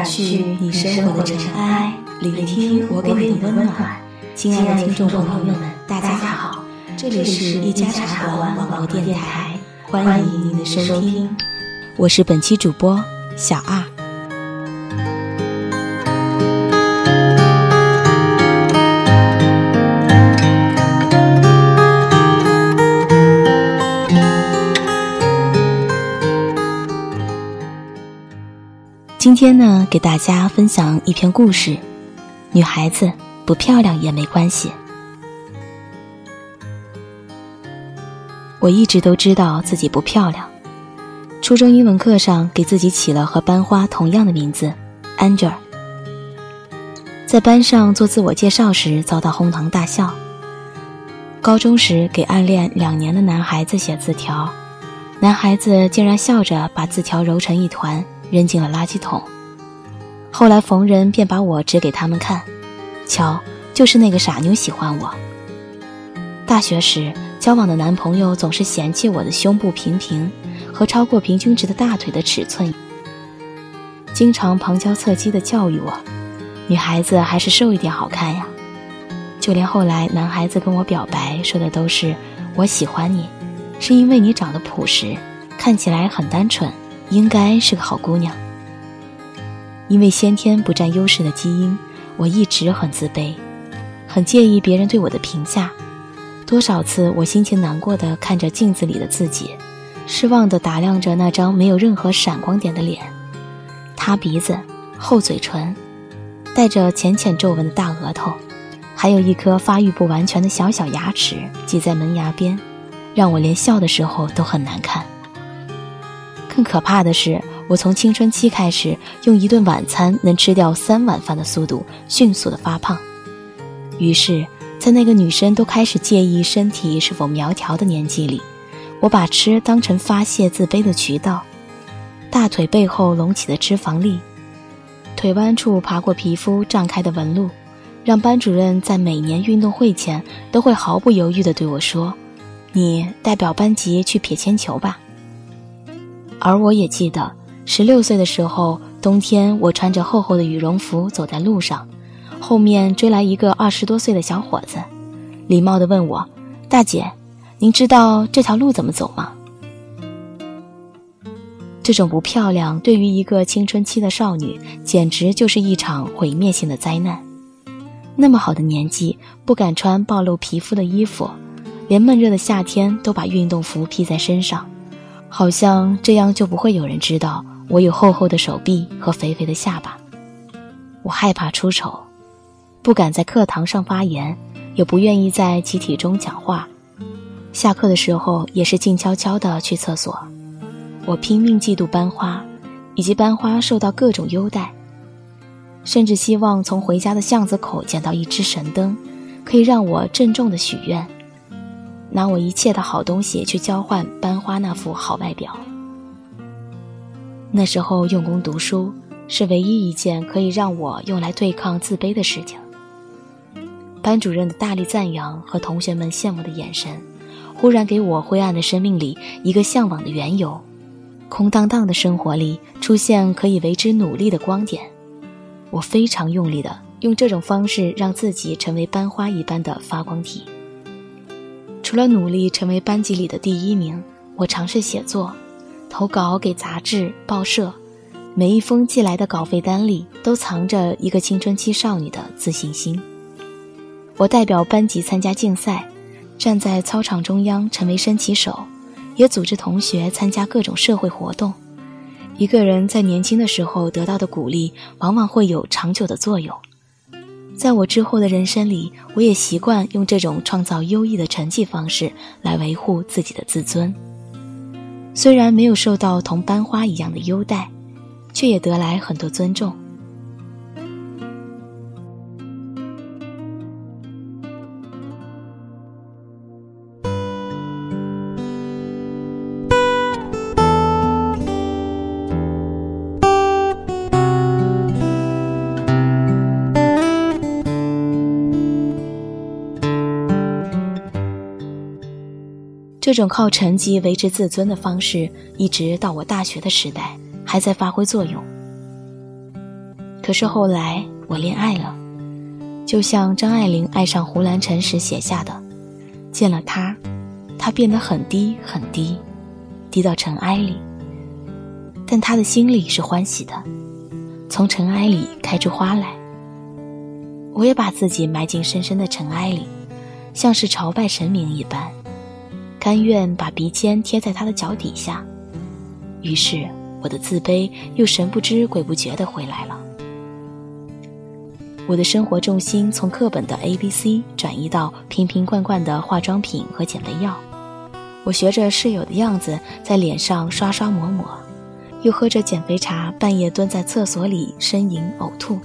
去你生活的尘埃，聆听我给你的温暖。亲爱的听众朋友们，大家好，这里是一家茶馆网络电台，欢迎您的收听，我是本期主播小二。今天呢，给大家分享一篇故事，女孩子不漂亮也没关系。我一直都知道自己不漂亮，初中英文课上给自己起了和班花同样的名字 Angel。 在班上做自我介绍时遭到哄堂大笑，高中时给暗恋2年的男孩子写字条，男孩子竟然笑着把字条揉成一团扔进了垃圾桶。后来逢人便把我指给他们看，瞧，就是那个傻妞喜欢我。大学时交往的男朋友总是嫌弃我的胸部平平和超过平均值的大腿的尺寸，经常旁敲侧击地教育我，女孩子还是瘦一点好看呀。就连后来男孩子跟我表白说的都是，我喜欢你是因为你长得朴实，看起来很单纯，应该是个好姑娘。因为先天不占优势的基因，我一直很自卑，很介意别人对我的评价。多少次我心情难过地看着镜子里的自己，失望地打量着那张没有任何闪光点的脸，塌鼻子，厚嘴唇，带着浅浅皱纹的大额头，还有一颗发育不完全的小小牙齿挤在门牙边，让我连笑的时候都很难看。更可怕的是，我从青春期开始用一顿晚餐能吃掉3碗饭的速度迅速地发胖。于是在那个女生都开始介意身体是否苗条的年纪里，我把吃当成发泄自卑的渠道。大腿背后隆起的脂肪粒，腿弯处爬过皮肤胀开的纹路，让班主任在每年运动会前都会毫不犹豫地对我说，你代表班级去撇铅球吧。而我也记得16岁的时候，冬天我穿着厚厚的羽绒服走在路上，后面追来一个20多岁的小伙子，礼貌地问我，大姐，您知道这条路怎么走吗？这种不漂亮对于一个青春期的少女简直就是一场毁灭性的灾难。那么好的年纪，不敢穿暴露皮肤的衣服，连闷热的夏天都把运动服披在身上，好像这样就不会有人知道我有厚厚的手臂和肥肥的下巴。我害怕出丑，不敢在课堂上发言，也不愿意在集体中讲话，下课的时候也是静悄悄地去厕所。我拼命嫉妒班花，以及班花受到各种优待，甚至希望从回家的巷子口捡到一只神灯，可以让我郑重地许愿，拿我一切的好东西去交换班花那副好外表。那时候用功读书是唯一一件可以让我用来对抗自卑的事情。班主任的大力赞扬和同学们羡慕的眼神，忽然给我灰暗的生命里一个向往的缘由，空荡荡的生活里出现可以为之努力的光点。我非常用力地用这种方式让自己成为班花一般的发光体。除了努力成为班级里的第1名，我尝试写作，投稿给杂志、报社，每一封寄来的稿费单里都藏着一个青春期少女的自信心。我代表班级参加竞赛，站在操场中央成为升旗手，也组织同学参加各种社会活动。一个人在年轻的时候得到的鼓励，往往会有长久的作用。在我之后的人生里，我也习惯用这种创造优异的成绩方式来维护自己的自尊。虽然没有受到同班花一样的优待，却也得来很多尊重。这种靠成绩维持自尊的方式，一直到我大学的时代还在发挥作用。 可是后来我恋爱了，就像张爱玲爱上胡兰成时写下的，见了他，他变得很低很低，低到尘埃里，但他的心里是欢喜的，从尘埃里开出花来。我也把自己埋进深深的尘埃里，像是朝拜神明一般，甘愿把鼻尖贴在他的脚底下。于是我的自卑又神不知鬼不觉地回来了。我的生活重心从课本的 ABC 转移到瓶瓶罐罐的化妆品和减肥药。我学着室友的样子在脸上刷刷抹抹，又喝着减肥茶，半夜蹲在厕所里呻吟呕吐。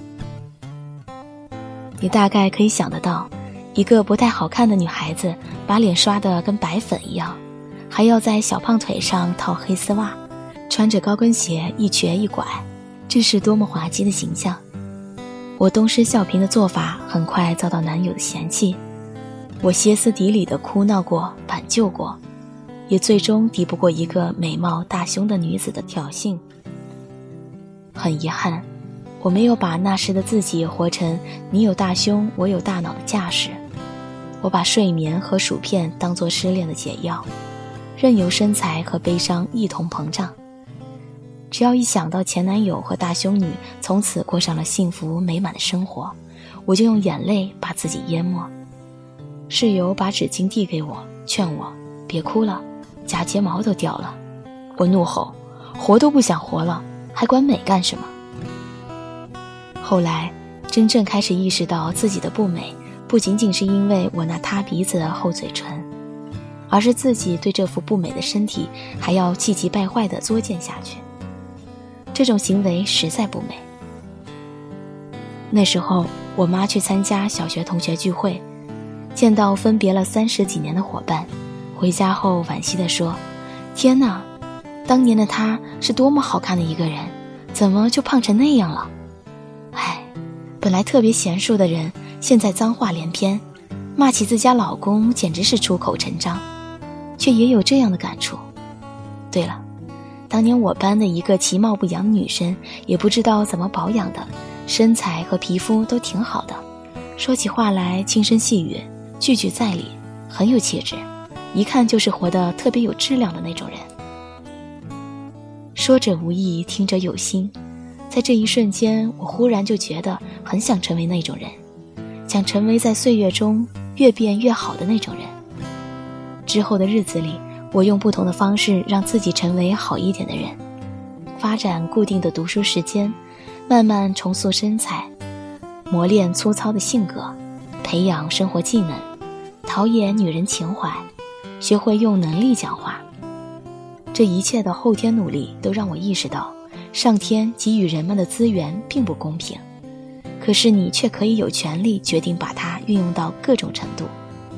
你大概可以想得到，一个不太好看的女孩子把脸刷得跟白粉一样，还要在小胖腿上套黑丝袜，穿着高跟鞋一瘸一拐，这是多么滑稽的形象。我东施效颦的做法很快遭到男友的嫌弃，我歇斯底里的哭闹过，挽救过，也最终敌不过一个美貌大胸的女子的挑衅。很遗憾，我没有把那时的自己活成你有大胸我有大脑的架势。我把睡眠和薯片当作失恋的解药，任由身材和悲伤一同膨胀。只要一想到前男友和大胸女从此过上了幸福美满的生活，我就用眼泪把自己淹没。室友把纸巾递给我，劝我别哭了，假睫毛都掉了。我怒吼，活都不想活了，还管美干什么？后来真正开始意识到自己的不美，不仅仅是因为我那塌鼻子的厚嘴唇，而是自己对这副不美的身体还要气急败坏地作践下去。这种行为实在不美。那时候我妈去参加小学同学聚会，见到分别了30几年的伙伴，回家后惋惜地说，天哪，当年的她是多么好看的一个人，怎么就胖成那样了？唉，本来特别贤淑的人，现在脏话连篇，骂起自家老公简直是出口成章，却也有这样的感触。对了，当年我班的一个其貌不扬的女生，也不知道怎么保养的，身材和皮肤都挺好的，说起话来轻声细语，句句在理，很有气质，一看就是活得特别有质量的那种人。说者无意，听者有心，在这一瞬间，我忽然就觉得很想成为那种人，想成为在岁月中越变越好的那种人。之后的日子里，我用不同的方式让自己成为好一点的人，发展固定的读书时间，慢慢重塑身材，磨练粗糙的性格，培养生活技能，陶冶女人情怀，学会用能力讲话。这一切的后天努力都让我意识到，上天给予人们的资源并不公平，可是你却可以有权利决定把它运用到各种程度。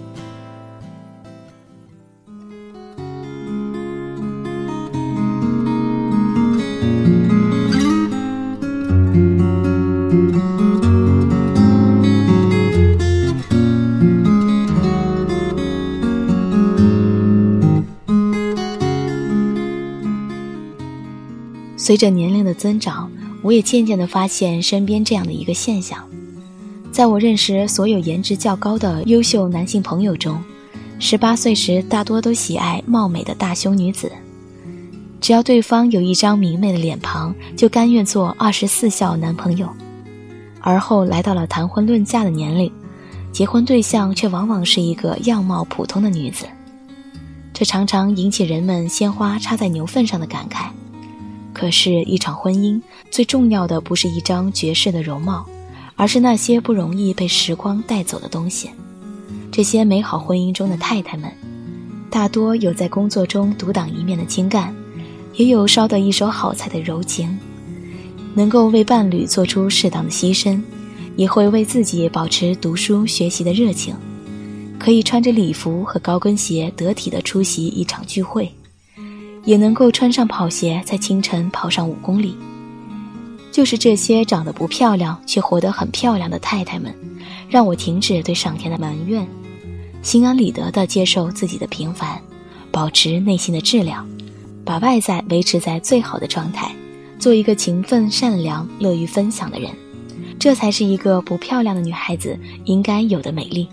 随着年龄的增长，我也渐渐地发现身边这样的一个现象，在我认识所有颜值较高的优秀男性朋友中，18岁时大多都喜爱貌美的大胸女子，只要对方有一张明媚的脸庞，就甘愿做24孝男朋友。而后来到了谈婚论嫁的年龄，结婚对象却往往是一个样貌普通的女子，这常常引起人们鲜花插在牛粪上的感慨。可是一场婚姻最重要的不是一张绝世的容貌，而是那些不容易被时光带走的东西。这些美好婚姻中的太太们，大多有在工作中独当一面的精干，也有烧得一手好菜的柔情，能够为伴侣做出适当的牺牲，也会为自己保持读书学习的热情，可以穿着礼服和高跟鞋得体地出席一场聚会，也能够穿上跑鞋在清晨跑上5公里。就是这些长得不漂亮却活得很漂亮的太太们，让我停止对上天的埋怨，心安理得地接受自己的平凡，保持内心的质量，把外在维持在最好的状态，做一个勤奋善良乐于分享的人。 这才是一个不漂亮的女孩子应该有的美丽。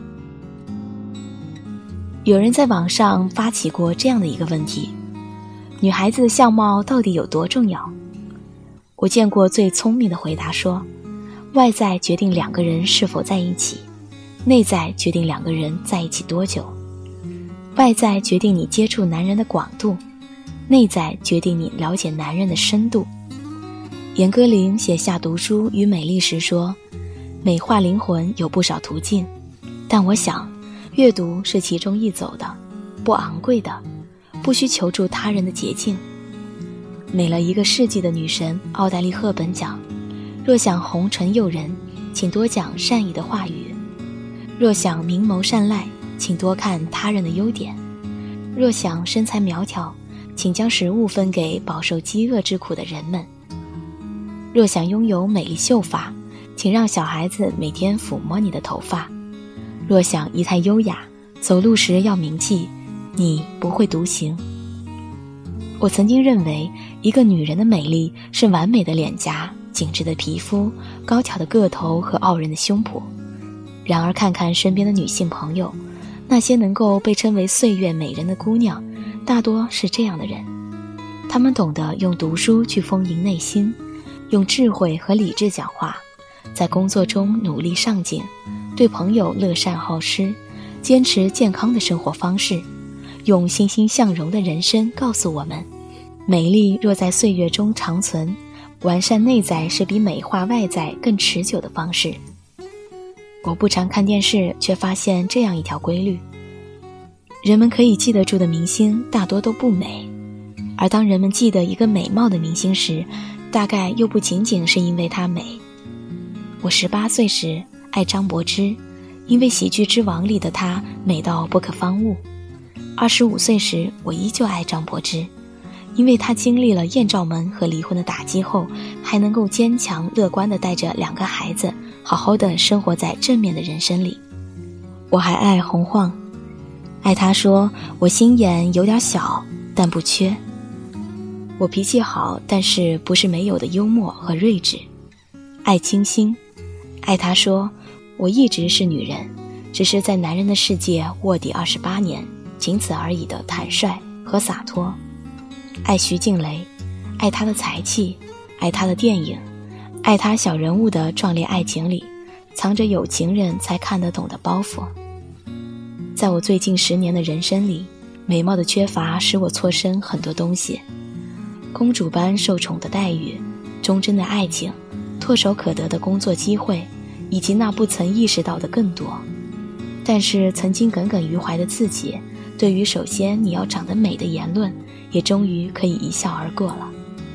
有人在网上发起过这样的一个问题：女孩子的相貌到底有多重要？我见过最聪明的回答说，外在决定两个人是否在一起，内在决定两个人在一起多久。外在决定你接触男人的广度，内在决定你了解男人的深度。严歌苓写下读书与美丽时说，美化灵魂有不少途径，但我想阅读是其中一走的，不昂贵的，不需求助他人的捷径。美了一个世纪的女神奥黛丽·赫本讲，若想红唇诱人，请多讲善意的话语；若想明眸善睐，请多看他人的优点；若想身材苗条，请将食物分给饱受饥饿之苦的人们；若想拥有美丽秀发，请让小孩子每天抚摸你的头发；若想仪态优雅，走路时要铭记，你不会独行。我曾经认为，一个女人的美丽是完美的脸颊、紧致的皮肤、高挑的个头和傲人的胸脯。然而看看身边的女性朋友，那些能够被称为岁月美人的姑娘，大多是这样的人。她们懂得用读书去丰盈内心，用智慧和理智讲话，在工作中努力上进，对朋友乐善好施，坚持健康的生活方式，用欣欣向荣的人生告诉我们，美丽若在岁月中长存，完善内在是比美化外在更持久的方式。我不常看电视，却发现这样一条规律：人们可以记得住的明星大多都不美，而当人们记得一个美貌的明星时，大概又不仅仅是因为她美。我18岁时爱张柏芝，因为《喜剧之王》里的她美到不可方物。25岁时我依旧爱张柏芝，因为她经历了艳照门和离婚的打击后，还能够坚强乐观地带着2个孩子好好地生活在正面的人生里。我还爱洪晃，爱他说我心眼有点小，但不缺。我脾气好，但是不是没有的幽默和睿智。爱清新，爱他说我一直是女人，只是在男人的世界卧底28年，仅此而已的坦率和洒脱。爱徐静蕾，爱她的才气，爱她的电影，爱她小人物的壮烈爱情里藏着有情人才看得懂的包袱。在我最近10年的人生里，美貌的缺乏使我错失很多东西，公主般受宠的待遇，忠贞的爱情，唾手可得的工作机会，以及那不曾意识到的更多。但是曾经耿耿于怀的自己，对于首先你要长得美的言论，也终于可以一笑而过了。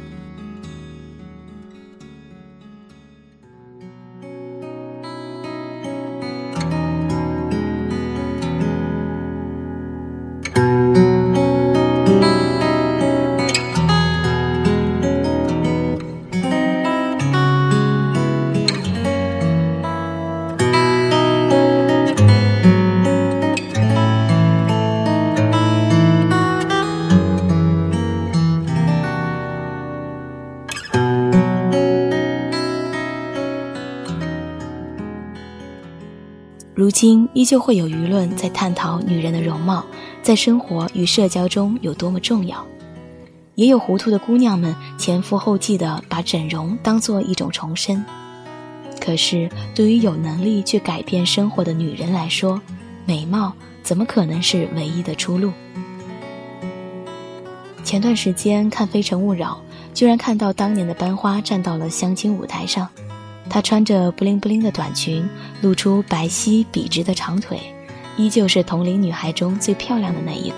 如今依旧会有舆论在探讨女人的容貌在生活与社交中有多么重要，也有糊涂的姑娘们前赴后继地把整容当作一种重生。可是对于有能力去改变生活的女人来说，美貌怎么可能是唯一的出路？前段时间看《非诚勿扰》，居然看到当年的班花站到了相亲舞台上，她穿着布灵布灵的短裙，露出白皙笔直的长腿，依旧是同龄女孩中最漂亮的那一个。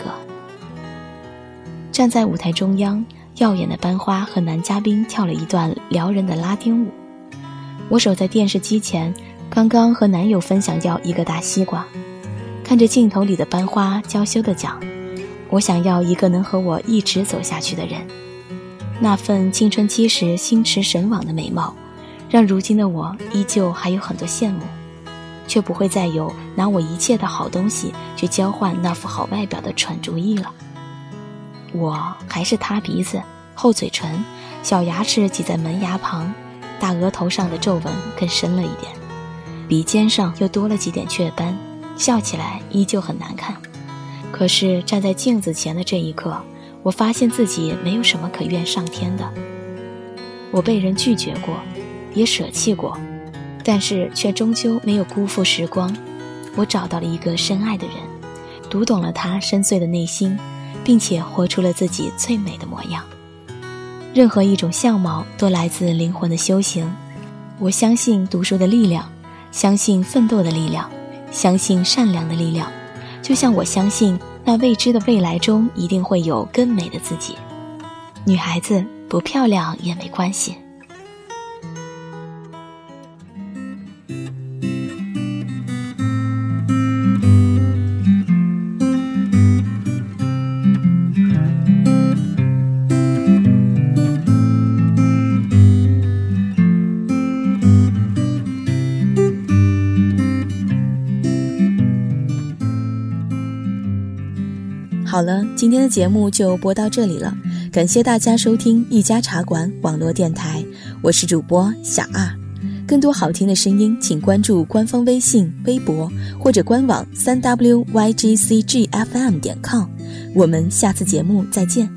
站在舞台中央，耀眼的班花和男嘉宾跳了一段撩人的拉丁舞。我守在电视机前，刚刚和男友分享掉一个大西瓜，看着镜头里的班花娇羞地讲，我想要一个能和我一直走下去的人。那份青春期时心驰神往的美貌，让如今的我依旧还有很多羡慕，却不会再有拿我一切的好东西去交换那副好外表的蠢主意了。我还是塌鼻子、厚嘴唇、小牙齿挤在门牙旁， 大额头上的皱纹更深了一点，鼻尖上又多了几点雀斑，笑起来依旧很难看。可是站在镜子前的这一刻，我发现自己没有什么可怨上天的。我被人拒绝过，也舍弃过，但是却终究没有辜负时光。我找到了一个深爱的人，读懂了他深邃的内心，并且活出了自己最美的模样。任何一种相貌都来自灵魂的修行。我相信读书的力量，相信奋斗的力量，相信善良的力量，就像我相信那未知的未来中一定会有更美的自己。女孩子不漂亮也没关系。好了，今天的节目就播到这里了，感谢大家收听一家茶馆网络电台，我是主播小二。更多好听的声音请关注官方微信、微博或者官网 3wygcgfm.com， 我们下次节目再见。